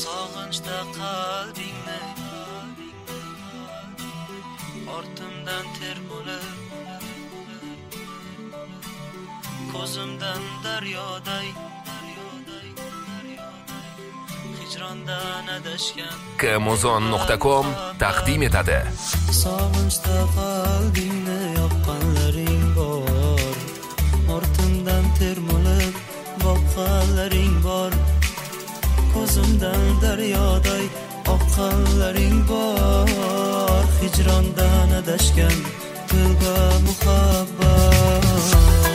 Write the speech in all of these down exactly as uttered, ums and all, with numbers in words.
sog'inchda qalbingni ortimdan ter bo'lib ko'zimdan daryoday hijrondan adashgan kamozon nuqta com taqdim etadi. Sog'inchda qalbingni yoqqanlaring bor, ortimdan ter bo'lib boqqanlaring bor, ko'zimdan daryoday oqqanlaring bor, hijrondan adashgan dilga muhabbat.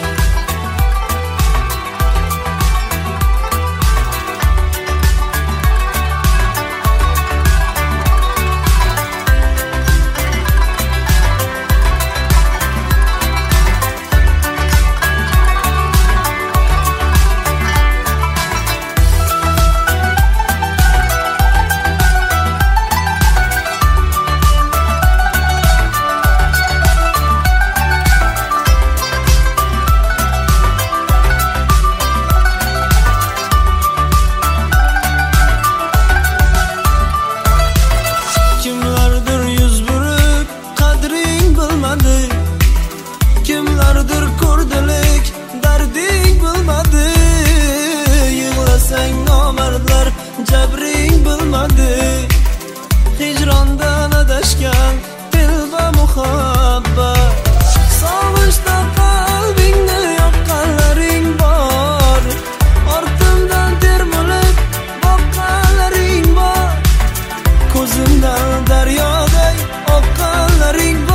Kimlardir ko'rdilik darding bilmadi, yig'lasang nomardlar jabring bilmadi, hijrondan adashgan dil va muhabbat. Sog'inchda qalbingni yoqqanlaring bor, ortimdan ter bo'lib boqqanlaring bor, ko'zimdan daryoday oqqanlaring bor,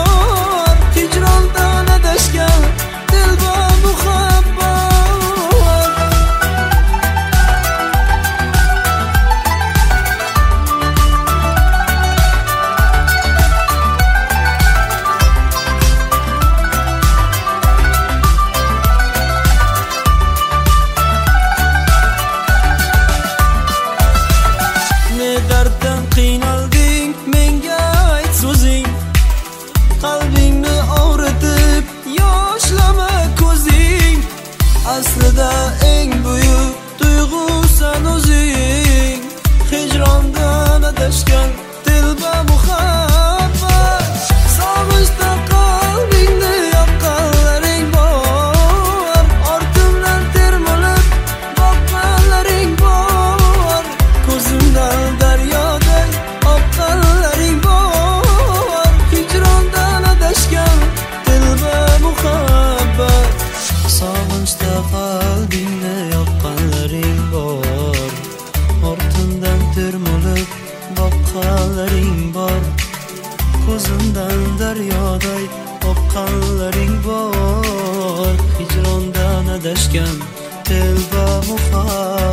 darddan qiynalding, menga ayt so'zing, qalbingni og'ritib yoshlama ko'zing, aslida eng buyuk tuyg'usan o'zing, hijrondan adashgan dil va muhabbat. Sog'inchda qalbingni yoqqanlaring bor, ortimdan ter bo'lib boqqanlaring bor, ko'zimdan daryoday oqqanlaring bor, hijrondan adashgan dil va muhabbat. Sog'inchda qalbingni yoqqanlaring bor, ortimdan ter bo'lib boqqanlaring bor, ko'zimdan daryoday oqqanlaring bor, hijrondan adashgan dil va muhabbat.